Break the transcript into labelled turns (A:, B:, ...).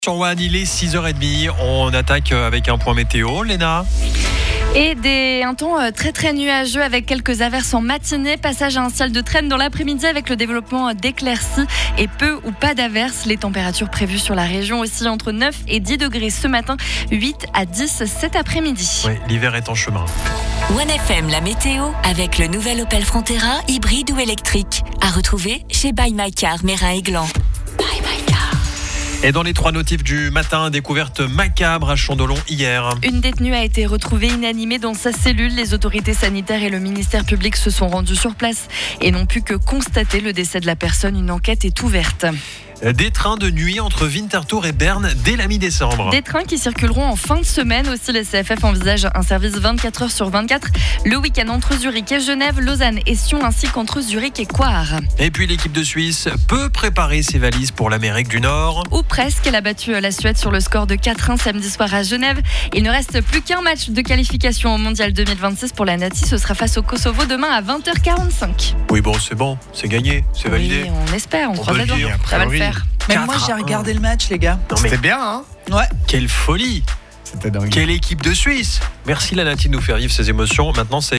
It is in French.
A: Sur One, il est 6h30, on attaque avec un point météo, Léna.
B: Et un temps très nuageux avec quelques averses en matinée, passage à un ciel de traîne dans l'après-midi avec le développement d'éclaircies et peu ou pas d'averses. Les températures prévues sur la région aussi entre 9 et 10 degrés ce matin, 8 à 10 cet après-midi.
A: Oui, l'hiver est en chemin.
C: One FM, la météo, avec le nouvel Opel Frontera, hybride ou électrique. À retrouver chez Buy My Car, Meyrin-Eglan.
A: Et dans les trois notifs du matin, découverte macabre à Chandelon hier.
B: Une détenue a été retrouvée inanimée dans sa cellule. Les autorités sanitaires et le ministère public se sont rendus sur place et n'ont pu que constater le décès de la personne. Une enquête est ouverte.
A: Des trains de nuit entre Winterthur et Berne dès la mi-décembre.
B: Des trains qui circuleront en fin de semaine. Aussi, les CFF envisagent un service 24 heures sur 24 le week-end entre Zurich et Genève, Lausanne et Sion, ainsi qu'entre Zurich et Coire.
A: Et puis l'équipe de Suisse peut préparer ses valises pour l'Amérique du Nord.
B: Ou presque, elle a battu la Suède sur le score de 4-1 samedi soir à Genève. Il ne reste plus qu'un match de qualification au Mondial 2026 pour la Nati. Ce sera face au Kosovo demain à 20h45.
A: Oui, bon, c'est bon, c'est gagné, c'est validé.
B: Oui, on espère, on croise
A: peut
B: les doigts.
A: le dire,
B: Ça va le faire.
D: Même moi j'ai regardé le match, les gars.
A: Non, mais
E: C'était bien, hein?
D: Ouais.
A: quelle folie!
E: C'était dingue.
A: Quelle équipe de Suisse! Merci la Nati de nous faire vivre ces émotions. Maintenant, c'est